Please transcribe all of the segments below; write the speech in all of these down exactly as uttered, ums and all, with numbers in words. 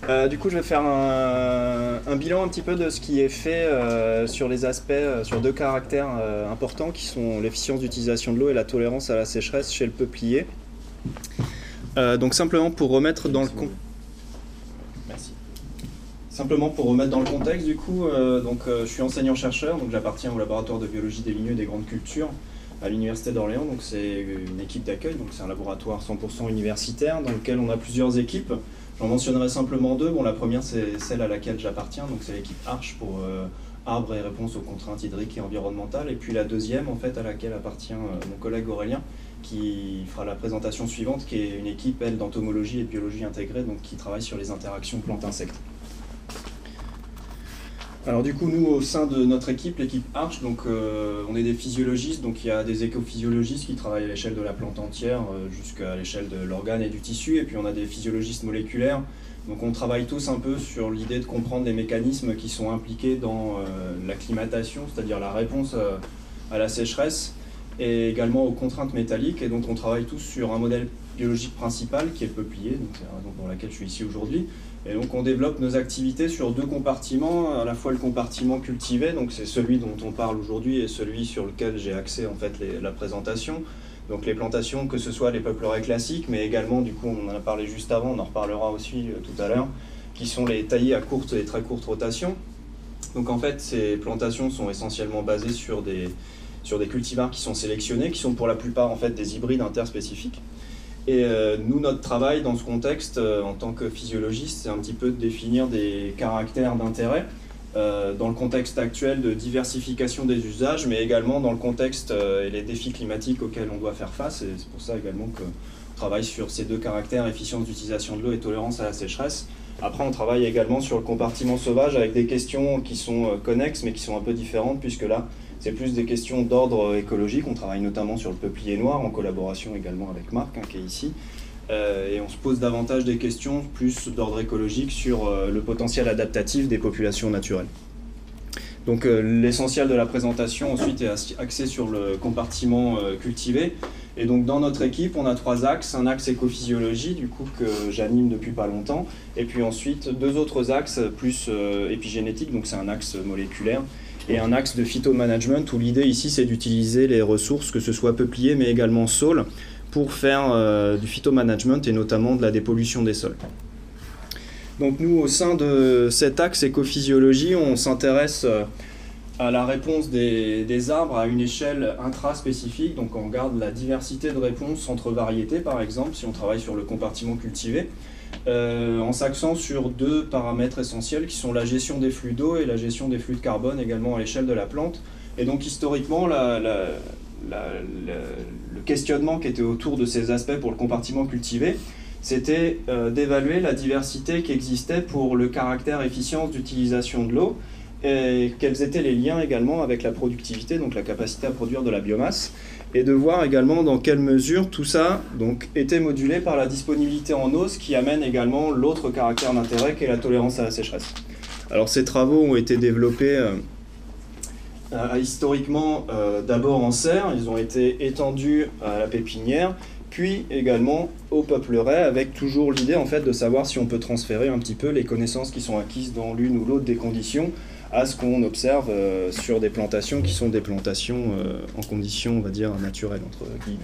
Euh, du coup, je vais faire un, un bilan un petit peu de ce qui est fait euh, sur les aspects, euh, sur deux caractères euh, importants qui sont l'efficience d'utilisation de l'eau et la tolérance à la sécheresse chez le peuplier. Euh, donc simplement pour remettre dans le con... Merci. Simplement pour remettre dans le contexte, du coup, euh, donc euh, je suis enseignant-chercheur, donc j'appartiens au laboratoire de biologie des ligneux et des grandes cultures à l'université d'Orléans. Donc c'est une équipe d'accueil, donc c'est un laboratoire cent pour cent universitaire dans lequel on a plusieurs équipes. J'en mentionnerai simplement deux. Bon, la première, c'est celle à laquelle j'appartiens, donc c'est l'équipe Arche pour euh, arbres et réponse aux contraintes hydriques et environnementales. Et puis la deuxième, en fait, à laquelle appartient euh, mon collègue Aurélien, qui fera la présentation suivante, qui est une équipe, elle, d'entomologie et de biologie intégrée, donc qui travaille sur les interactions plantes-insectes. Alors du coup, nous, au sein de notre équipe, l'équipe Arche, donc, euh, on est des physiologistes, donc il y a des écophysiologistes qui travaillent à l'échelle de la plante entière euh, jusqu'à l'échelle de l'organe et du tissu, et puis on a des physiologistes moléculaires. Donc on travaille tous un peu sur l'idée de comprendre les mécanismes qui sont impliqués dans euh, l'acclimatation, c'est-à-dire la réponse euh, à la sécheresse, et également aux contraintes métalliques. Et donc on travaille tous sur un modèle biologique principal qui est le peuplier, donc c'est la raison pour laquelle je suis ici aujourd'hui. Et donc on développe nos activités sur deux compartiments, à la fois le compartiment cultivé, donc c'est celui dont on parle aujourd'hui et celui sur lequel j'ai axé en fait les, la présentation. Donc les plantations, que ce soit les peupleraies classiques, mais également, du coup on en a parlé juste avant, on en reparlera aussi euh, tout à l'heure, qui sont les taillis à courte et très courte rotation. Donc en fait ces plantations sont essentiellement basées sur des, sur des cultivars qui sont sélectionnés, qui sont pour la plupart en fait des hybrides interspécifiques. Et euh, nous, notre travail dans ce contexte, euh, en tant que physiologiste, c'est un petit peu de définir des caractères d'intérêt euh, dans le contexte actuel de diversification des usages, mais également dans le contexte euh, et les défis climatiques auxquels on doit faire face. Et c'est pour ça également qu'on travaille sur ces deux caractères, efficience d'utilisation de l'eau et tolérance à la sécheresse. Après, on travaille également sur le compartiment sauvage avec des questions qui sont euh, connexes, mais qui sont un peu différentes, puisque là, c'est plus des questions d'ordre écologique. On travaille notamment sur le peuplier noir, en collaboration également avec Marc, hein, qui est ici. Euh, et on se pose davantage des questions plus d'ordre écologique sur euh, le potentiel adaptatif des populations naturelles. Donc euh, l'essentiel de la présentation ensuite est axé sur le compartiment euh, cultivé. Et donc dans notre équipe, on a trois axes. Un axe écophysiologie, du coup, que j'anime depuis pas longtemps. Et puis ensuite, deux autres axes plus euh, épigénétique, donc c'est un axe moléculaire. Et un axe de phytomanagement où l'idée ici c'est d'utiliser les ressources, que ce soit peuplier mais également saules, pour faire euh, du phytomanagement et notamment de la dépollution des sols. Donc nous, au sein de cet axe écophysiologie, on s'intéresse à la réponse des, des arbres à une échelle intraspécifique. Donc on regarde la diversité de réponses entre variétés, par exemple, si on travaille sur le compartiment cultivé. Euh, en s'axant sur deux paramètres essentiels qui sont la gestion des flux d'eau et la gestion des flux de carbone également à l'échelle de la plante. Et donc historiquement, la, la, la, la, le questionnement qui était autour de ces aspects pour le compartiment cultivé, c'était euh, d'évaluer la diversité qui existait pour le caractère efficience d'utilisation de l'eau et quels étaient les liens également avec la productivité, donc la capacité à produire de la biomasse, et de voir également dans quelle mesure tout ça donc, était modulé par la disponibilité en eau, ce qui amène également l'autre caractère d'intérêt qui est la tolérance à la sécheresse. Alors ces travaux ont été développés euh, euh, historiquement euh, d'abord en serre, ils ont été étendus à la pépinière, puis également au peupleret, avec toujours l'idée en fait de savoir si on peut transférer un petit peu les connaissances qui sont acquises dans l'une ou l'autre des conditions à ce qu'on observe euh, sur des plantations qui sont des plantations euh, en conditions, on va dire, naturelles, entre guillemets.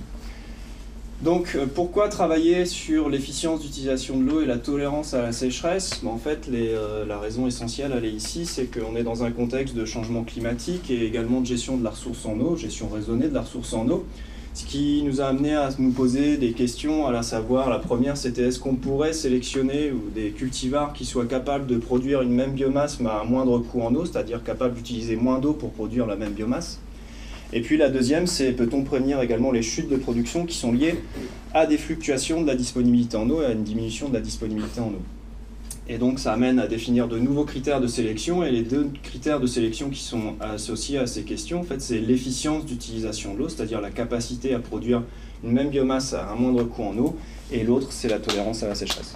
Donc, euh, pourquoi travailler sur l'efficience d'utilisation de l'eau et la tolérance à la sécheresse? Ben, en fait, les, euh, la raison essentielle, elle est ici, c'est qu'on est dans un contexte de changement climatique et également de gestion de la ressource en eau, gestion raisonnée de la ressource en eau, ce qui nous a amené à nous poser des questions, à savoir, la première c'était est-ce qu'on pourrait sélectionner des cultivars qui soient capables de produire une même biomasse mais à un moindre coût en eau, c'est-à-dire capables d'utiliser moins d'eau pour produire la même biomasse. Et puis la deuxième, c'est peut-on prévenir également les chutes de production qui sont liées à des fluctuations de la disponibilité en eau et à une diminution de la disponibilité en eau. Et donc ça amène à définir de nouveaux critères de sélection, et les deux critères de sélection qui sont associés à ces questions, en fait, c'est l'efficience d'utilisation de l'eau, c'est-à-dire la capacité à produire une même biomasse à un moindre coût en eau, et l'autre, c'est la tolérance à la sécheresse.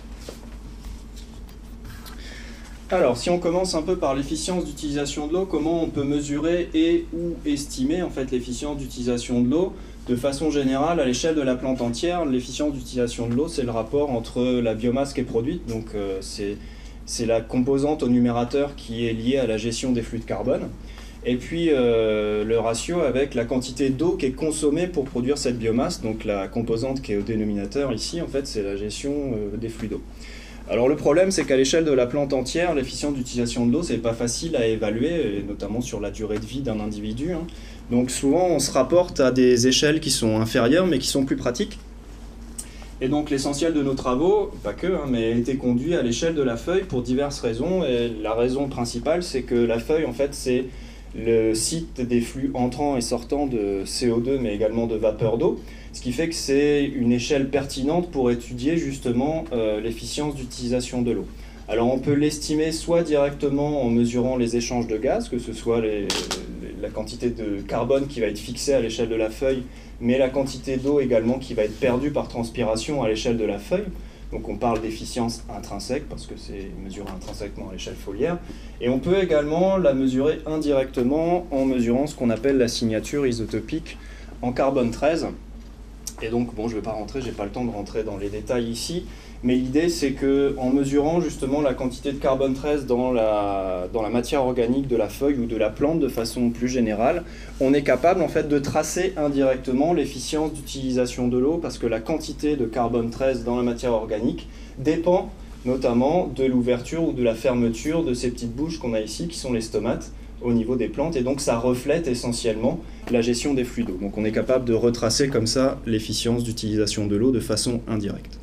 Alors, si on commence un peu par l'efficience d'utilisation de l'eau, comment on peut mesurer et ou estimer en fait l'efficience d'utilisation de l'eau? De façon générale, à l'échelle de la plante entière, l'efficience d'utilisation de l'eau, c'est le rapport entre la biomasse qui est produite, donc euh, c'est c'est la composante au numérateur qui est liée à la gestion des flux de carbone. Et puis euh, le ratio avec la quantité d'eau qui est consommée pour produire cette biomasse, donc la composante qui est au dénominateur ici, en fait, c'est la gestion euh, des flux d'eau. Alors le problème, c'est qu'à l'échelle de la plante entière, l'efficience d'utilisation de l'eau, c'est pas facile à évaluer, et notamment sur la durée de vie d'un individu, hein. Donc souvent, on se rapporte à des échelles qui sont inférieures, mais qui sont plus pratiques. Et donc l'essentiel de nos travaux, pas que, hein, mais a été conduit à l'échelle de la feuille pour diverses raisons. Et la raison principale, c'est que la feuille, en fait, c'est le site des flux entrants et sortants de C O deux, mais également de vapeur d'eau, ce qui fait que c'est une échelle pertinente pour étudier justement euh, l'efficience d'utilisation de l'eau. Alors on peut l'estimer soit directement en mesurant les échanges de gaz, que ce soit les, les, la quantité de carbone qui va être fixée à l'échelle de la feuille, mais la quantité d'eau également qui va être perdue par transpiration à l'échelle de la feuille. Donc on parle d'efficience intrinsèque parce que c'est mesuré intrinsèquement à l'échelle foliaire. Et on peut également la mesurer indirectement en mesurant ce qu'on appelle la signature isotopique en carbone treize. Et donc, bon, je ne vais pas rentrer, je n'ai pas le temps de rentrer dans les détails ici, mais l'idée c'est qu'en mesurant justement la quantité de carbone treize dans la, dans la matière organique de la feuille ou de la plante de façon plus générale, on est capable en fait de tracer indirectement l'efficience d'utilisation de l'eau parce que la quantité de carbone treize dans la matière organique dépend notamment de l'ouverture ou de la fermeture de ces petites bouches qu'on a ici qui sont les stomates au niveau des plantes, et donc ça reflète essentiellement la gestion des flux d'eau. Donc on est capable de retracer comme ça l'efficience d'utilisation de l'eau de façon indirecte.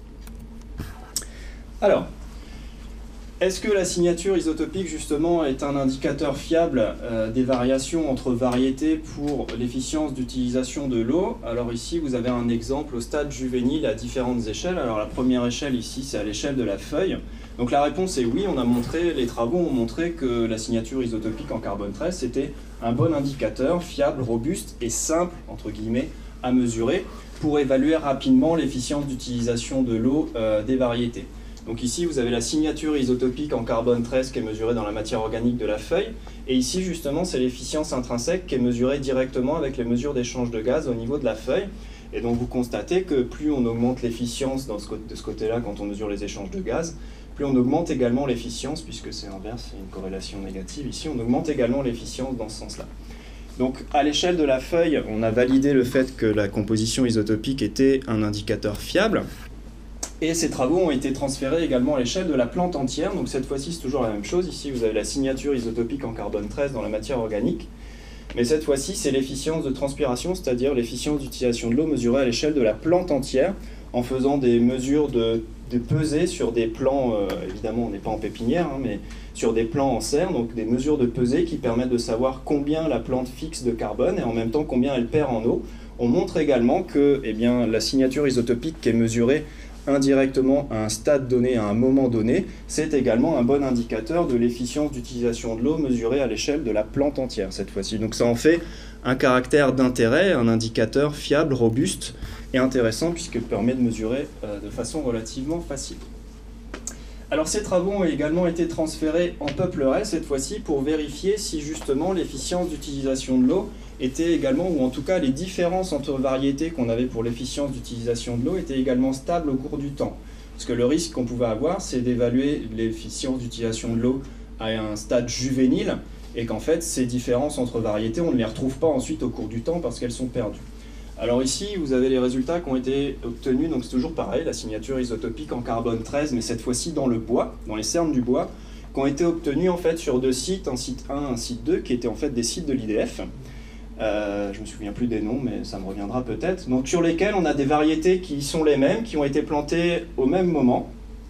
Alors, est-ce que la signature isotopique justement est un indicateur fiable euh, des variations entre variétés pour l'efficience d'utilisation de l'eau? Alors ici vous avez un exemple au stade juvénile à différentes échelles. Alors la première échelle ici c'est à l'échelle de la feuille. Donc la réponse est oui, on a montré, les travaux ont montré que la signature isotopique en carbone treize c'était un bon indicateur, fiable, robuste et simple, entre guillemets, à mesurer pour évaluer rapidement l'efficience d'utilisation de l'eau euh, des variétés. Donc ici vous avez la signature isotopique en carbone treize qui est mesurée dans la matière organique de la feuille, et ici justement c'est l'efficience intrinsèque qui est mesurée directement avec les mesures d'échange de gaz au niveau de la feuille. Et donc vous constatez que plus on augmente l'efficience de ce côté-là quand on mesure les échanges de gaz, plus on augmente également l'efficience, puisque c'est inverse, c'est une corrélation négative ici, on augmente également l'efficience dans ce sens-là. Donc à l'échelle de la feuille, on a validé le fait que la composition isotopique était un indicateur fiable, et ces travaux ont été transférés également à l'échelle de la plante entière. Donc cette fois-ci c'est toujours la même chose, ici vous avez la signature isotopique en carbone treize dans la matière organique, mais cette fois-ci c'est l'efficience de transpiration, c'est-à-dire l'efficience d'utilisation de l'eau mesurée à l'échelle de la plante entière, en faisant des mesures de, de pesée sur des plants, euh, évidemment on n'est pas en pépinière, hein, mais sur des plants en serre, donc des mesures de pesée qui permettent de savoir combien la plante fixe de carbone et en même temps combien elle perd en eau. On montre également que eh bien, la signature isotopique qui est mesurée indirectement à un stade donné, à un moment donné, c'est également un bon indicateur de l'efficience d'utilisation de l'eau mesurée à l'échelle de la plante entière cette fois-ci. Donc ça en fait un caractère d'intérêt, un indicateur fiable, robuste et intéressant puisqu'il permet de mesurer euh, de façon relativement facile. Alors ces travaux ont également été transférés en peuplerets cette fois-ci pour vérifier si justement l'efficience d'utilisation de l'eau était également, ou en tout cas les différences entre variétés qu'on avait pour l'efficience d'utilisation de l'eau étaient également stables au cours du temps. Parce que le risque qu'on pouvait avoir, c'est d'évaluer l'efficience d'utilisation de l'eau à un stade juvénile, et qu'en fait ces différences entre variétés, on ne les retrouve pas ensuite au cours du temps parce qu'elles sont perdues. Alors ici, vous avez les résultats qui ont été obtenus, donc c'est toujours pareil, la signature isotopique en carbone treize, mais cette fois-ci dans le bois, dans les cernes du bois, qui ont été obtenus en fait sur deux sites, un site un, un site deux, qui étaient en fait des sites de l'I D F. Euh, je ne me souviens plus des noms, mais ça me reviendra peut-être. Donc sur lesquels on a des variétés qui sont les mêmes, qui ont été plantées au même moment.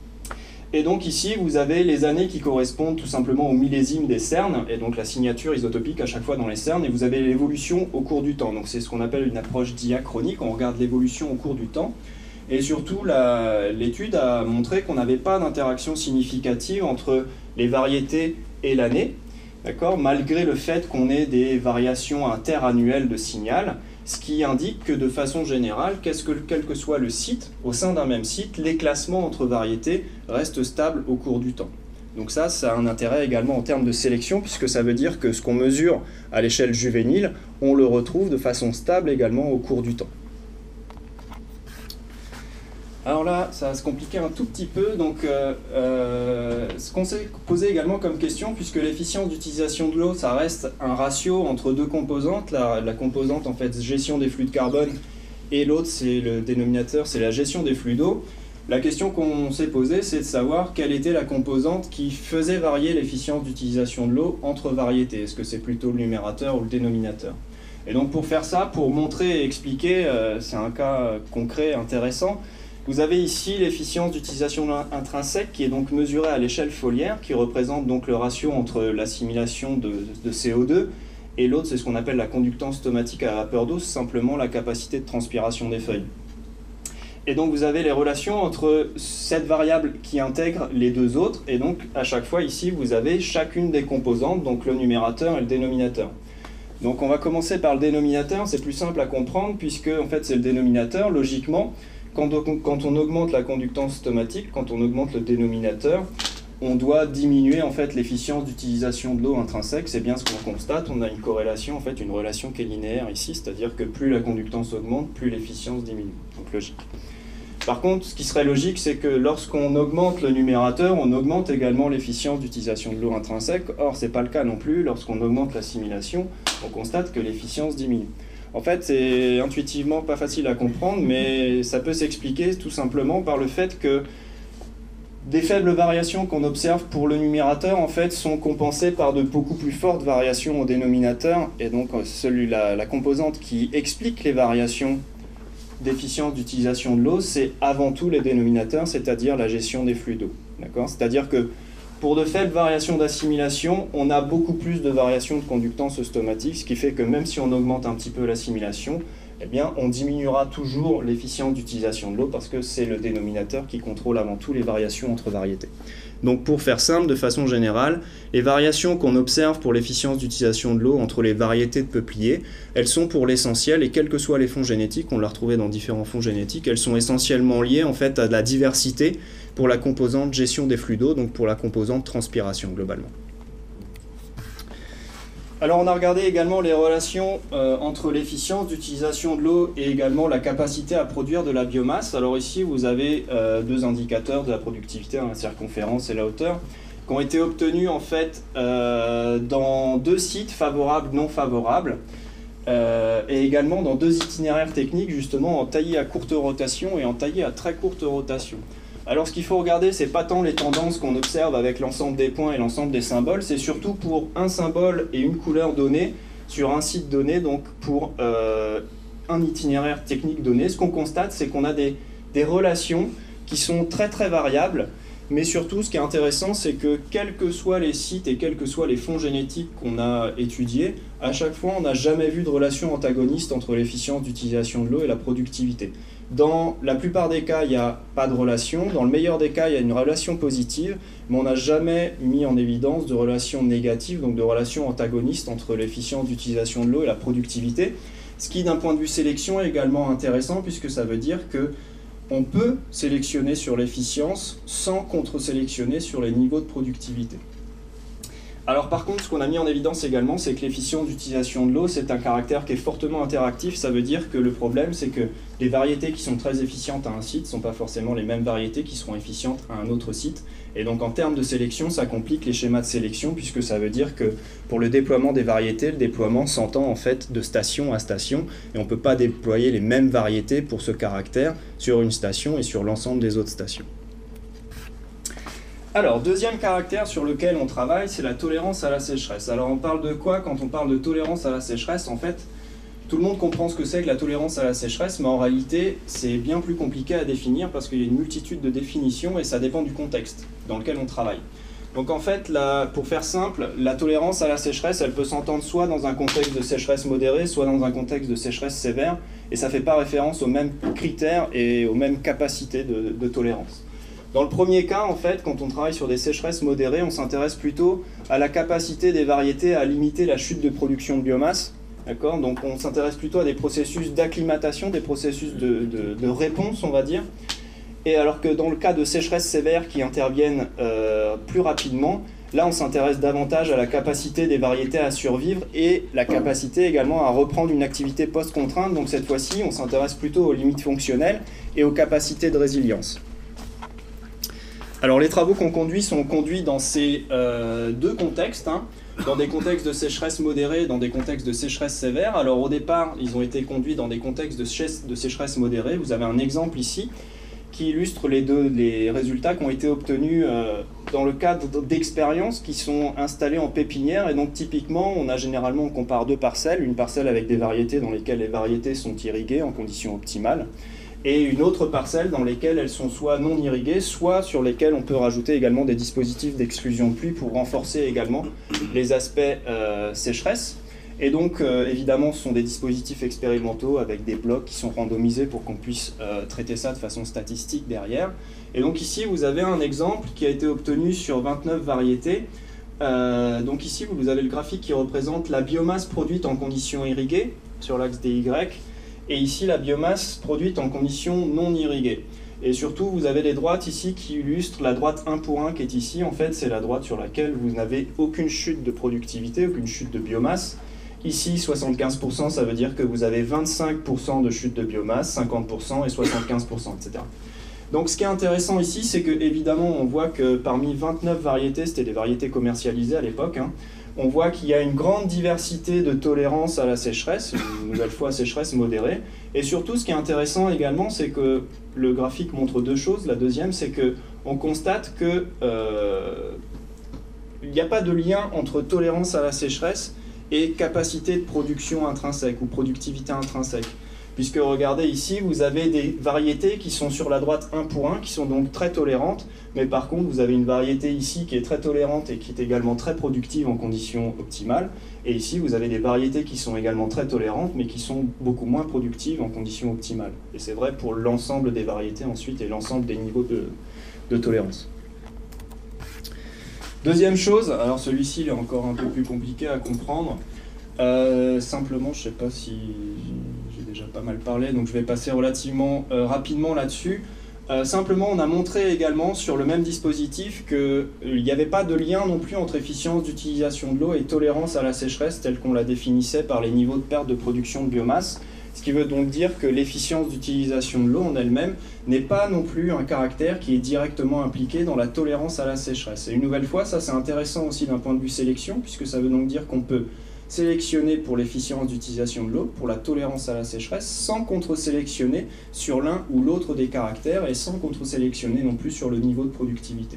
Et donc ici, vous avez les années qui correspondent tout simplement au millésime des cernes, et donc la signature isotopique à chaque fois dans les cernes, et vous avez l'évolution au cours du temps. Donc c'est ce qu'on appelle une approche diachronique, on regarde l'évolution au cours du temps. Et surtout, l'étude a montré qu'on n'avait pas d'interaction significative entre les variétés et l'année, d'accord, malgré le fait qu'on ait des variations interannuelles de signal, ce qui indique que de façon générale, qu'est-ce que, quel que soit le site, au sein d'un même site, les classements entre variétés restent stables au cours du temps. Donc ça, ça a un intérêt également en termes de sélection, puisque ça veut dire que ce qu'on mesure à l'échelle juvénile, on le retrouve de façon stable également au cours du temps. Alors là, ça va se compliquer un tout petit peu. Donc, euh, euh, ce qu'on s'est posé également comme question, puisque l'efficience d'utilisation de l'eau, ça reste un ratio entre deux composantes. La, la composante, en fait, gestion des flux de carbone, et l'autre, c'est le dénominateur, c'est la gestion des flux d'eau. La question qu'on s'est posée, c'est de savoir quelle était la composante qui faisait varier l'efficience d'utilisation de l'eau entre variétés. Est-ce que c'est plutôt le numérateur ou le dénominateur? Et donc, pour faire ça, pour montrer et expliquer, euh, c'est un cas concret intéressant. Vous avez ici l'efficience d'utilisation intrinsèque qui est donc mesurée à l'échelle foliaire, qui représente donc le ratio entre l'assimilation de, de C O deux et l'autre, c'est ce qu'on appelle la conductance stomatique à vapeur d'eau, c'est simplement la capacité de transpiration des feuilles. Et donc vous avez les relations entre cette variable qui intègre les deux autres, et donc à chaque fois ici vous avez chacune des composantes, donc le numérateur et le dénominateur. Donc on va commencer par le dénominateur, c'est plus simple à comprendre puisque en fait c'est le dénominateur, logiquement. Quand on augmente la conductance stomatique, quand on augmente le dénominateur, on doit diminuer en fait l'efficience d'utilisation de l'eau intrinsèque. C'est bien ce qu'on constate. On a une corrélation, en fait une relation qui est linéaire ici, c'est-à-dire que plus la conductance augmente, plus l'efficience diminue. Donc logique. Par contre, ce qui serait logique, c'est que lorsqu'on augmente le numérateur, on augmente également l'efficience d'utilisation de l'eau intrinsèque. Or, ce n'est pas le cas non plus. Lorsqu'on augmente l'assimilation, on constate que l'efficience diminue. En fait, c'est intuitivement pas facile à comprendre, mais ça peut s'expliquer tout simplement par le fait que des faibles variations qu'on observe pour le numérateur, en fait, sont compensées par de beaucoup plus fortes variations au dénominateur. Et donc, celui, la, la composante qui explique les variations d'efficience d'utilisation de l'eau, c'est avant tout les dénominateurs, c'est-à-dire la gestion des flux d'eau. C'est-à-dire que pour de faibles variations d'assimilation, on a beaucoup plus de variations de conductance stomatique, ce qui fait que même si on augmente un petit peu l'assimilation, eh bien, on diminuera toujours l'efficience d'utilisation de l'eau parce que c'est le dénominateur qui contrôle avant tout les variations entre variétés. Donc pour faire simple, de façon générale, les variations qu'on observe pour l'efficience d'utilisation de l'eau entre les variétés de peupliers, elles sont pour l'essentiel, et quels que soient les fonds génétiques, on l'a retrouvé dans différents fonds génétiques, elles sont essentiellement liées en fait à la diversité pour la composante gestion des flux d'eau, donc pour la composante transpiration globalement. Alors on a regardé également les relations euh, entre l'efficience d'utilisation de l'eau et également la capacité à produire de la biomasse. Alors ici vous avez euh, deux indicateurs de la productivité, hein, la circonférence et la hauteur, qui ont été obtenus en fait euh, dans deux sites favorables, non favorables, euh, et également dans deux itinéraires techniques justement en taillé à courte rotation et en taillé à très courte rotation. Alors ce qu'il faut regarder, c'est pas tant les tendances qu'on observe avec l'ensemble des points et l'ensemble des symboles, c'est surtout pour un symbole et une couleur donnée sur un site donné, donc pour euh, un itinéraire technique donné. Ce qu'on constate, c'est qu'on a des, des relations qui sont très très variables, mais surtout ce qui est intéressant, c'est que quels que soient les sites et quels que soient les fonds génétiques qu'on a étudiés, à chaque fois on n'a jamais vu de relation antagoniste entre l'efficience d'utilisation de l'eau et la productivité. Dans la plupart des cas, il n'y a pas de relation. Dans le meilleur des cas, il y a une relation positive, mais on n'a jamais mis en évidence de relation négative, donc de relation antagoniste entre l'efficience d'utilisation de l'eau et la productivité. Ce qui, d'un point de vue sélection, est également intéressant, puisque ça veut dire qu'on peut sélectionner sur l'efficience sans contre-sélectionner sur les niveaux de productivité. Alors par contre, ce qu'on a mis en évidence également, c'est que l'efficience d'utilisation de l'eau, c'est un caractère qui est fortement interactif. Ça veut dire que le problème, c'est que les variétés qui sont très efficientes à un site ne sont pas forcément les mêmes variétés qui seront efficientes à un autre site. Et donc en termes de sélection, ça complique les schémas de sélection, puisque ça veut dire que pour le déploiement des variétés, le déploiement s'entend en fait de station à station, et on ne peut pas déployer les mêmes variétés pour ce caractère sur une station et sur l'ensemble des autres stations. Alors, deuxième caractère sur lequel on travaille, c'est la tolérance à la sécheresse. Alors, on parle de quoi quand on parle de tolérance à la sécheresse? En fait, tout le monde comprend ce que c'est que la tolérance à la sécheresse, mais en réalité, c'est bien plus compliqué à définir parce qu'il y a une multitude de définitions et ça dépend du contexte dans lequel on travaille. Donc en fait, la, pour faire simple, la tolérance à la sécheresse, elle peut s'entendre soit dans un contexte de sécheresse modérée, soit dans un contexte de sécheresse sévère, et ça ne fait pas référence aux mêmes critères et aux mêmes capacités de, de tolérance. Dans le premier cas, en fait, quand on travaille sur des sécheresses modérées, on s'intéresse plutôt à la capacité des variétés à limiter la chute de production de biomasse. Donc on s'intéresse plutôt à des processus d'acclimatation, des processus de, de, de réponse, on va dire. Et alors que dans le cas de sécheresses sévères qui interviennent euh, plus rapidement, Là, on s'intéresse davantage à la capacité des variétés à survivre et la capacité également à reprendre une activité post-contrainte. Donc cette fois-ci, on s'intéresse plutôt aux limites fonctionnelles et aux capacités de résilience. Alors les travaux qu'on conduit sont conduits dans ces euh, deux contextes, hein, dans des contextes de sécheresse modérée, dans des contextes de sécheresse sévère. Alors au départ, ils ont été conduits dans des contextes de sécheresse, de sécheresse modérée. Vous avez un exemple ici qui illustre les deux les résultats qui ont été obtenus euh, dans le cadre d'expériences qui sont installées en pépinière. Et donc typiquement, on a généralement, on compare deux parcelles, une parcelle avec des variétés dans lesquelles les variétés sont irriguées en conditions optimales, et une autre parcelle dans lesquelles elles sont soit non irriguées, soit sur lesquelles on peut rajouter également des dispositifs d'exclusion de pluie pour renforcer également les aspects euh, sécheresse. Et donc, euh, évidemment, ce sont des dispositifs expérimentaux avec des blocs qui sont randomisés pour qu'on puisse euh, traiter ça de façon statistique derrière. Et donc ici, vous avez un exemple qui a été obtenu sur vingt-neuf variétés. Euh, donc ici, vous avez le graphique qui représente la biomasse produite en conditions irriguées sur l'axe des Y, et ici la biomasse produite en conditions non irriguées. Et surtout, vous avez les droites ici qui illustrent la droite un pour un qui est ici. En fait, c'est la droite sur laquelle vous n'avez aucune chute de productivité, aucune chute de biomasse. Ici, soixante-quinze pour cent, ça veut dire que vous avez vingt-cinq pour cent de chute de biomasse, cinquante pour cent et soixante-quinze pour cent, et cetera. Donc ce qui est intéressant ici, c'est que évidemment, on voit que parmi vingt-neuf variétés, c'était des variétés commercialisées à l'époque, hein, on voit qu'il y a une grande diversité de tolérance à la sécheresse, une nouvelle fois sécheresse modérée. Et surtout, ce qui est intéressant également, c'est que le graphique montre deux choses. La deuxième, c'est qu'on constate qu'il euh, n'y a pas de lien entre tolérance à la sécheresse et capacité de production intrinsèque ou productivité intrinsèque. Puisque regardez ici, vous avez des variétés qui sont sur la droite un pour un, qui sont donc très tolérantes, mais par contre vous avez une variété ici qui est très tolérante et qui est également très productive en conditions optimales, et ici vous avez des variétés qui sont également très tolérantes, mais qui sont beaucoup moins productives en conditions optimales. Et c'est vrai pour l'ensemble des variétés ensuite et l'ensemble des niveaux de, de tolérance. Deuxième chose, alors celui-ci est encore un peu plus compliqué à comprendre. Euh, simplement, je ne sais pas si j'ai déjà pas mal parlé, donc je vais passer relativement euh, rapidement là-dessus. Euh, simplement, on a montré également sur le même dispositif qu'il n'y avait pas de lien non plus entre efficience d'utilisation de l'eau et tolérance à la sécheresse telle qu'on la définissait par les niveaux de perte de production de biomasse. Ce qui veut donc dire que l'efficience d'utilisation de l'eau en elle-même n'est pas non plus un caractère qui est directement impliqué dans la tolérance à la sécheresse. Et une nouvelle fois, ça c'est intéressant aussi d'un point de vue sélection, puisque ça veut donc dire qu'on peut sélectionner pour l'efficience d'utilisation de l'eau, pour la tolérance à la sécheresse, sans contre-sélectionner sur l'un ou l'autre des caractères et sans contre-sélectionner non plus sur le niveau de productivité.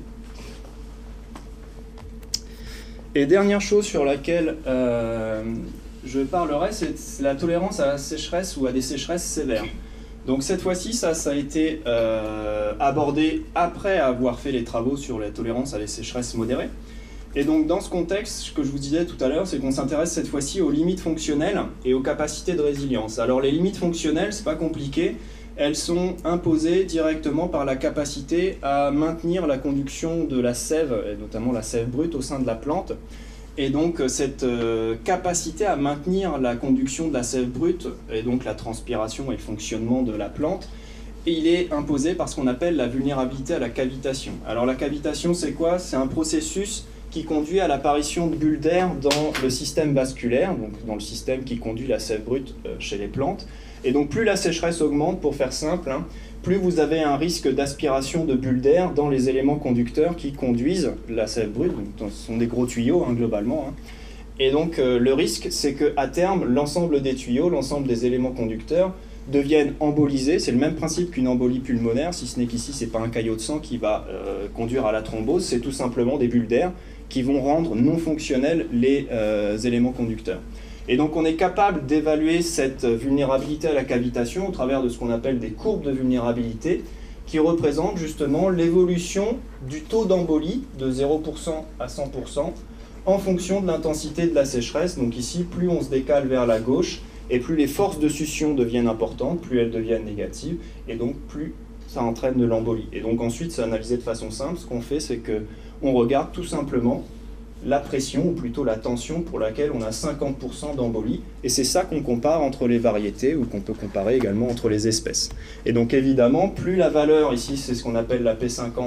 Et dernière chose sur laquelle euh, je parlerai, c'est la tolérance à la sécheresse ou à des sécheresses sévères. Donc cette fois-ci, ça, ça a été euh, abordé après avoir fait les travaux sur la tolérance à la sécheresse modérée. Et donc dans ce contexte, ce que je vous disais tout à l'heure, c'est qu'on s'intéresse cette fois-ci aux limites fonctionnelles et aux capacités de résilience. Alors les limites fonctionnelles, c'est pas compliqué, elles sont imposées directement par la capacité à maintenir la conduction de la sève, et notamment la sève brute au sein de la plante. Et donc cette euh, capacité à maintenir la conduction de la sève brute, et donc la transpiration et le fonctionnement de la plante, et il est imposé par ce qu'on appelle la vulnérabilité à la cavitation. Alors la cavitation, c'est quoi? C'est un processus qui conduit à l'apparition de bulles d'air dans le système vasculaire, donc dans le système qui conduit la sève brute chez les plantes. Et donc plus la sécheresse augmente, pour faire simple, hein, plus vous avez un risque d'aspiration de bulles d'air dans les éléments conducteurs qui conduisent la sève brute, donc ce sont des gros tuyaux hein, globalement. Hein. Et donc euh, le risque, c'est qu'à terme, l'ensemble des tuyaux, l'ensemble des éléments conducteurs deviennent embolisés. C'est le même principe qu'une embolie pulmonaire, si ce n'est qu'ici, ce n'est pas un caillot de sang qui va euh, conduire à la thrombose, c'est tout simplement des bulles d'air qui vont rendre non fonctionnels les euh, éléments conducteurs. Et donc on est capable d'évaluer cette vulnérabilité à la cavitation au travers de ce qu'on appelle des courbes de vulnérabilité qui représentent justement l'évolution du taux d'embolie de zéro pour cent à cent pour cent en fonction de l'intensité de la sécheresse. Donc ici, plus on se décale vers la gauche et plus les forces de succion deviennent importantes, plus elles deviennent négatives et donc plus ça entraîne de l'embolie. Et donc ensuite, c'est analysé de façon simple. Ce qu'on fait, c'est que on regarde tout simplement la pression, ou plutôt la tension pour laquelle on a cinquante pour cent d'embolie. Et c'est ça qu'on compare entre les variétés, ou qu'on peut comparer également entre les espèces. Et donc évidemment, plus la valeur, ici c'est ce qu'on appelle la P cinquante,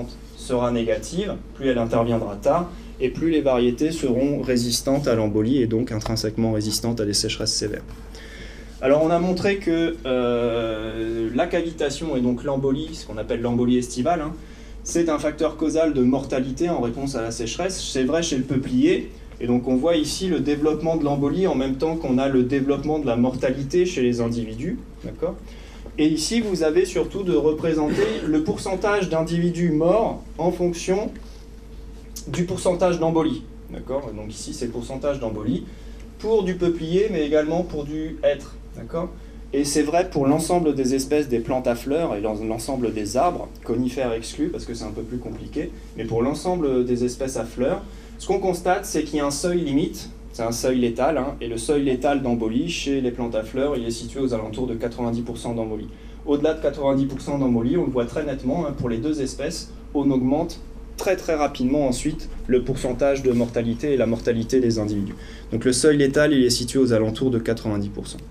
sera négative, plus elle interviendra tard, et plus les variétés seront résistantes à l'embolie et donc intrinsèquement résistantes à des sécheresses sévères. Alors on a montré que euh, la cavitation et donc l'embolie, ce qu'on appelle l'embolie estivale, hein, c'est un facteur causal de mortalité en réponse à la sécheresse. C'est vrai chez le peuplier, et donc on voit ici le développement de l'embolie en même temps qu'on a le développement de la mortalité chez les individus. D'accord ? Et ici, vous avez surtout de représenter le pourcentage d'individus morts en fonction du pourcentage d'embolie. D'accord ? Donc ici, c'est le pourcentage d'embolie pour du peuplier, mais également pour du hêtre. D'accord ? Et c'est vrai pour l'ensemble des espèces des plantes à fleurs et l'ensemble des arbres, conifères exclus parce que c'est un peu plus compliqué, mais pour l'ensemble des espèces à fleurs, ce qu'on constate, c'est qu'il y a un seuil limite, c'est un seuil létal, hein, et le seuil létal d'embolie chez les plantes à fleurs, il est situé aux alentours de quatre-vingt-dix pour cent d'embolie. Au-delà de quatre-vingt-dix pour cent d'embolie, on le voit très nettement, hein, pour les deux espèces, on augmente très très rapidement ensuite le pourcentage de mortalité et la mortalité des individus. Donc le seuil létal, il est situé aux alentours de quatre-vingt-dix pour cent.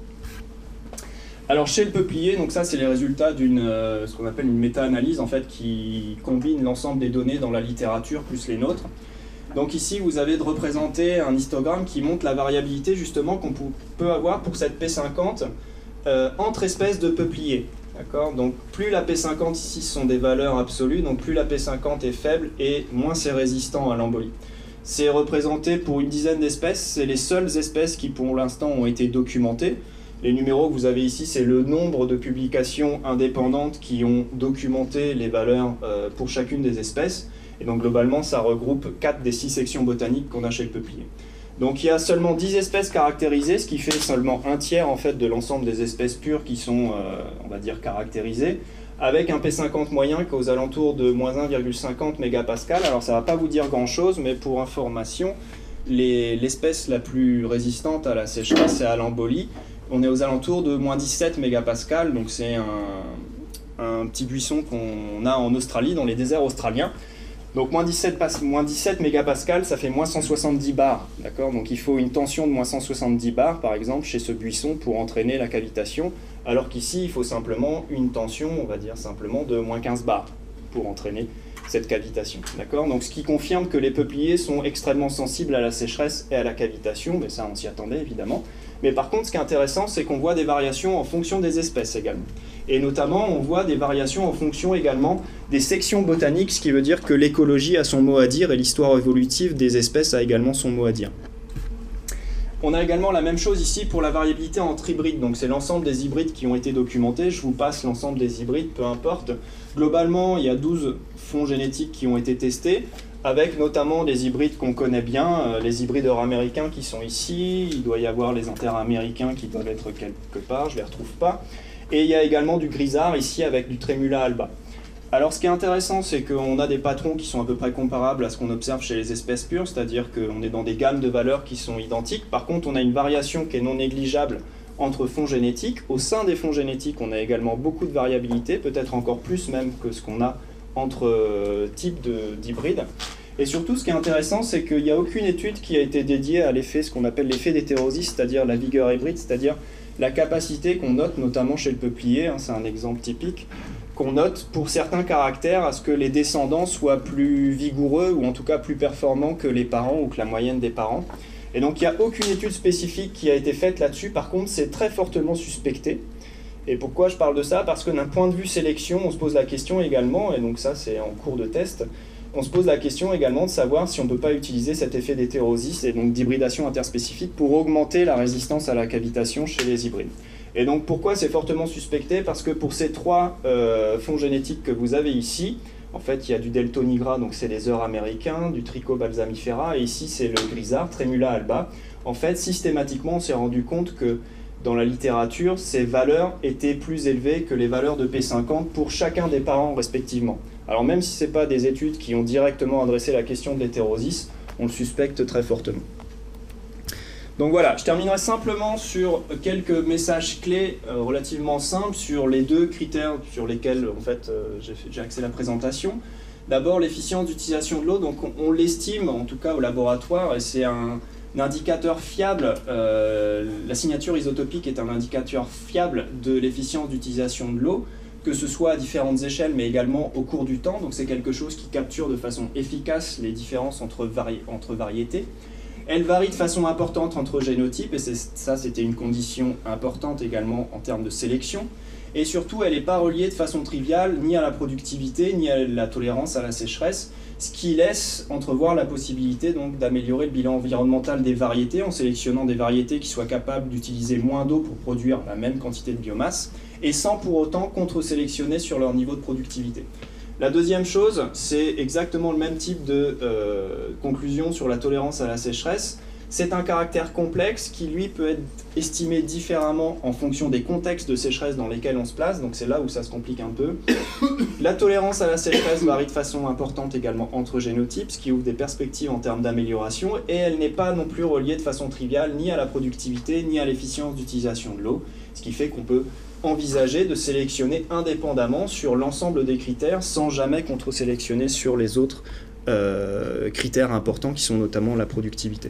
Alors chez le peuplier, donc ça c'est les résultats d'une euh, ce qu'on appelle une méta-analyse en fait qui combine l'ensemble des données dans la littérature plus les nôtres. Donc ici vous avez de représenter un histogramme qui montre la variabilité justement qu'on peut avoir pour cette P cinquante euh, entre espèces de peuplier. D'accord ? Donc plus la P cinquante ici sont des valeurs absolues, donc plus la P cinquante est faible et moins c'est résistant à l'embolie. C'est représenté pour une dizaine d'espèces, c'est les seules espèces qui pour l'instant ont été documentées. Les numéros que vous avez ici, c'est le nombre de publications indépendantes qui ont documenté les valeurs euh, pour chacune des espèces. Et donc globalement, ça regroupe quatre des six sections botaniques qu'on a chez le peuplier. Donc il y a seulement dix espèces caractérisées, ce qui fait seulement un tiers en fait, de l'ensemble des espèces pures qui sont, euh, on va dire, caractérisées, avec un P cinquante moyen qui est aux alentours de moins un virgule cinquante mégapascal. Alors ça ne va pas vous dire grand-chose, mais pour information, l'espèce la plus résistante à la sécheresse et à l'embolie, on est aux alentours de moins dix-sept mégapascal, donc c'est un, un petit buisson qu'on a en Australie, dans les déserts australiens. Donc moins dix-sept, moins dix-sept mégapascal, ça fait moins cent soixante-dix bars, d'accord ? Donc il faut une tension de moins cent soixante-dix bars, par exemple, chez ce buisson pour entraîner la cavitation, alors qu'ici, il faut simplement une tension, on va dire simplement, de moins quinze bars pour entraîner cette cavitation, d'accord ? Donc ce qui confirme que les peupliers sont extrêmement sensibles à la sécheresse et à la cavitation, mais ça on s'y attendait évidemment. Mais par contre, ce qui est intéressant, c'est qu'on voit des variations en fonction des espèces également. Et notamment, on voit des variations en fonction également des sections botaniques, ce qui veut dire que l'écologie a son mot à dire et l'histoire évolutive des espèces a également son mot à dire. On a également la même chose ici pour la variabilité entre hybrides, donc c'est l'ensemble des hybrides qui ont été documentés, je vous passe l'ensemble des hybrides, peu importe. Globalement, il y a douze fonds génétiques qui ont été testés, avec notamment des hybrides qu'on connaît bien, euh, les hybrides nord-américains qui sont ici, il doit y avoir les interaméricains qui doivent être quelque part, je ne les retrouve pas, et il y a également du grisard ici avec du Tremula alba. Alors ce qui est intéressant, c'est qu'on a des patrons qui sont à peu près comparables à ce qu'on observe chez les espèces pures, c'est-à-dire qu'on est dans des gammes de valeurs qui sont identiques. Par contre, on a une variation qui est non négligeable entre fonds génétiques. Au sein des fonds génétiques, on a également beaucoup de variabilité, peut-être encore plus même que ce qu'on a entre euh, types d'hybrides. Et surtout, ce qui est intéressant, c'est qu'il n'y a aucune étude qui a été dédiée à l'effet, ce qu'on appelle l'effet d'hétérosis, c'est-à-dire la vigueur hybride, c'est-à-dire la capacité qu'on note, notamment chez le peuplier, hein, c'est un exemple typique, qu'on note pour certains caractères à ce que les descendants soient plus vigoureux ou en tout cas plus performants que les parents ou que la moyenne des parents. Et donc il n'y a aucune étude spécifique qui a été faite là-dessus, par contre c'est très fortement suspecté. Et pourquoi je parle de ça? Parce que d'un point de vue sélection, on se pose la question également, et donc ça c'est en cours de test, on se pose la question également de savoir si on ne peut pas utiliser cet effet d'hétérosis et donc d'hybridation interspécifique pour augmenter la résistance à la cavitation chez les hybrides. Et donc pourquoi c'est fortement suspecté? Parce que pour ces trois euh, fonds génétiques que vous avez ici, en fait il y a du Delto nigra, donc c'est les heures américains, du Tricho balsamifera, et ici c'est le grisard, Tremula alba. En fait systématiquement on s'est rendu compte que dans la littérature, ces valeurs étaient plus élevées que les valeurs de P cinquante pour chacun des parents respectivement. Alors même si ce n'est pas des études qui ont directement adressé la question de l'hétérosis, on le suspecte très fortement. Donc voilà, je terminerai simplement sur quelques messages clés euh, relativement simples sur les deux critères sur lesquels en fait, euh, j'ai axé la présentation. D'abord, l'efficience d'utilisation de l'eau, donc on, on l'estime en tout cas au laboratoire, et c'est un, un indicateur fiable, euh, la signature isotopique est un indicateur fiable de l'efficience d'utilisation de l'eau. que ce soit à différentes échelles, mais également au cours du temps. Donc c'est quelque chose qui capture de façon efficace les différences entre, vari entre variétés. Elle varie de façon importante entre génotypes, et ça c'était une condition importante également en termes de sélection. Et surtout, elle n'est pas reliée de façon triviale ni à la productivité, ni à la tolérance à la sécheresse, ce qui laisse entrevoir la possibilité d'améliorer le bilan environnemental des variétés en sélectionnant des variétés qui soient capables d'utiliser moins d'eau pour produire la même quantité de biomasse, et sans pour autant contre-sélectionner sur leur niveau de productivité. La deuxième chose, c'est exactement le même type de euh, conclusion sur la tolérance à la sécheresse. C'est un caractère complexe qui, lui, peut être estimé différemment en fonction des contextes de sécheresse dans lesquels on se place, donc c'est là où ça se complique un peu. La tolérance à la sécheresse varie de façon importante également entre génotypes, ce qui ouvre des perspectives en termes d'amélioration, et elle n'est pas non plus reliée de façon triviale ni à la productivité, ni à l'efficience d'utilisation de l'eau, ce qui fait qu'on peut envisager de sélectionner indépendamment sur l'ensemble des critères sans jamais contre-sélectionner sur les autres euh, critères importants qui sont notamment la productivité.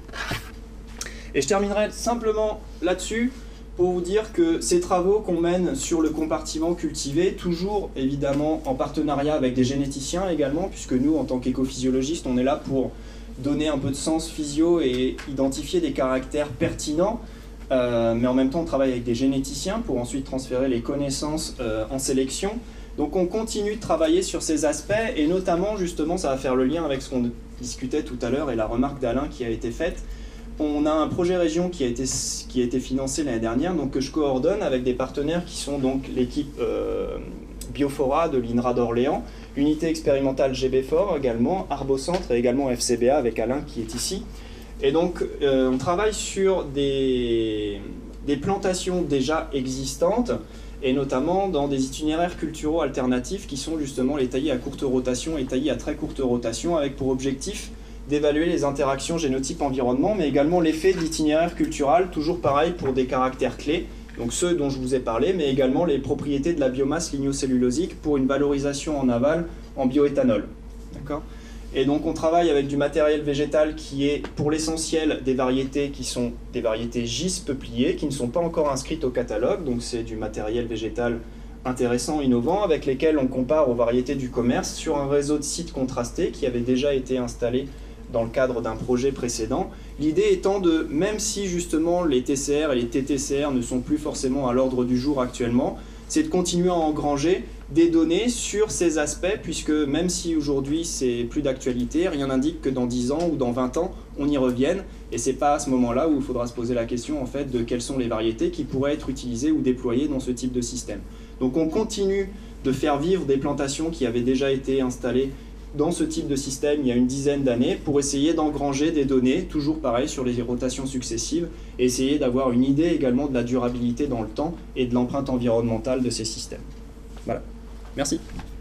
Et je terminerai simplement là-dessus pour vous dire que ces travaux qu'on mène sur le compartiment cultivé, toujours évidemment en partenariat avec des généticiens également, puisque nous en tant qu'écophysiologistes on est là pour donner un peu de sens physio et identifier des caractères pertinents. Euh, mais en même temps on travaille avec des généticiens pour ensuite transférer les connaissances euh, en sélection. Donc on continue de travailler sur ces aspects, et notamment justement ça va faire le lien avec ce qu'on discutait tout à l'heure et la remarque d'Alain qui a été faite. On a un projet région qui a été, qui a été financé l'année dernière, donc que je coordonne avec des partenaires qui sont donc l'équipe euh, Biofora de l'INRA d'Orléans, l'unité expérimentale G B F O R également, Arbocentre et également F C B A avec Alain qui est ici. Et donc, euh, on travaille sur des, des plantations déjà existantes, et notamment dans des itinéraires culturaux alternatifs qui sont justement les taillis à courte rotation et taillis à très courte rotation, avec pour objectif d'évaluer les interactions génotype-environnement, mais également l'effet de l'itinéraire cultural, toujours pareil pour des caractères clés, donc ceux dont je vous ai parlé, mais également les propriétés de la biomasse lignocellulosique pour une valorisation en aval en bioéthanol. D'accord ? Et donc on travaille avec du matériel végétal qui est pour l'essentiel des variétés qui sont des variétés gis peupliers, qui ne sont pas encore inscrites au catalogue, donc c'est du matériel végétal intéressant, innovant, avec lesquels on compare aux variétés du commerce sur un réseau de sites contrastés qui avait déjà été installé dans le cadre d'un projet précédent. L'idée étant de, même si justement les T C R et les T T C R ne sont plus forcément à l'ordre du jour actuellement, c'est de continuer à engranger des données sur ces aspects, puisque même si aujourd'hui c'est plus d'actualité, rien n'indique que dans dix ans ou dans vingt ans, on y revienne, et c'est pas à ce moment-là où il faudra se poser la question en fait de quelles sont les variétés qui pourraient être utilisées ou déployées dans ce type de système. Donc on continue de faire vivre des plantations qui avaient déjà été installées dans ce type de système il y a une dizaine d'années pour essayer d'engranger des données, toujours pareil sur les rotations successives, et essayer d'avoir une idée également de la durabilité dans le temps et de l'empreinte environnementale de ces systèmes. Voilà. Merci.